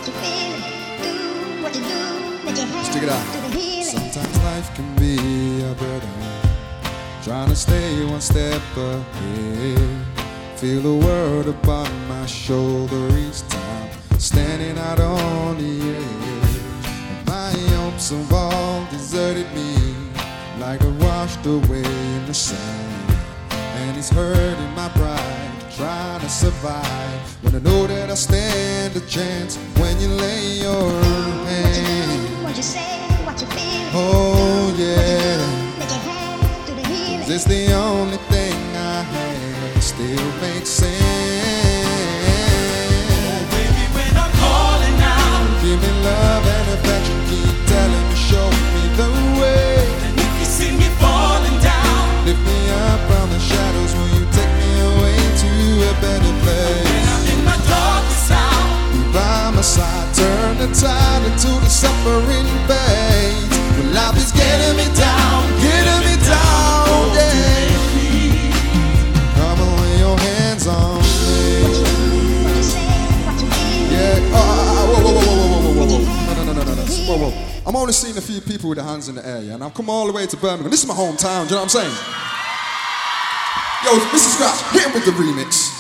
what you feel, do what you do, let your hands Check it out. do the healing. Sometimes life can be a burden, trying to stay one step ahead. Feel the world upon my shoulder each time, standing out on the edge. And my hopes have all deserted me, like I washed away in the sand. And it's hurting my pride, trying to survive, when I know that I stand a chance when you lay your hand. What you say, what you feel, Oh yeah, let your hands do the healing. 'cause it's the only thing I have that still makes sense. Oh baby, when I'm calling out, Give me love and affection, keep telling me, show me the way. and if you see me falling down, Lift me up from the shadows, will you take me away to a better when place? I'm in my darkest hour, Be by my side, turn the tide into the suffering fades. When life is getting me down, yeah. Come and lay your hands on me. What you say, what you feel, Yeah. Whoa. No. Whoa. I'm only seeing a few people with their hands in the air, yeah, and I've come all the way to Birmingham. This is my hometown, do you know what I'm saying? Yo, Mr. Scratch, hit him with the remix.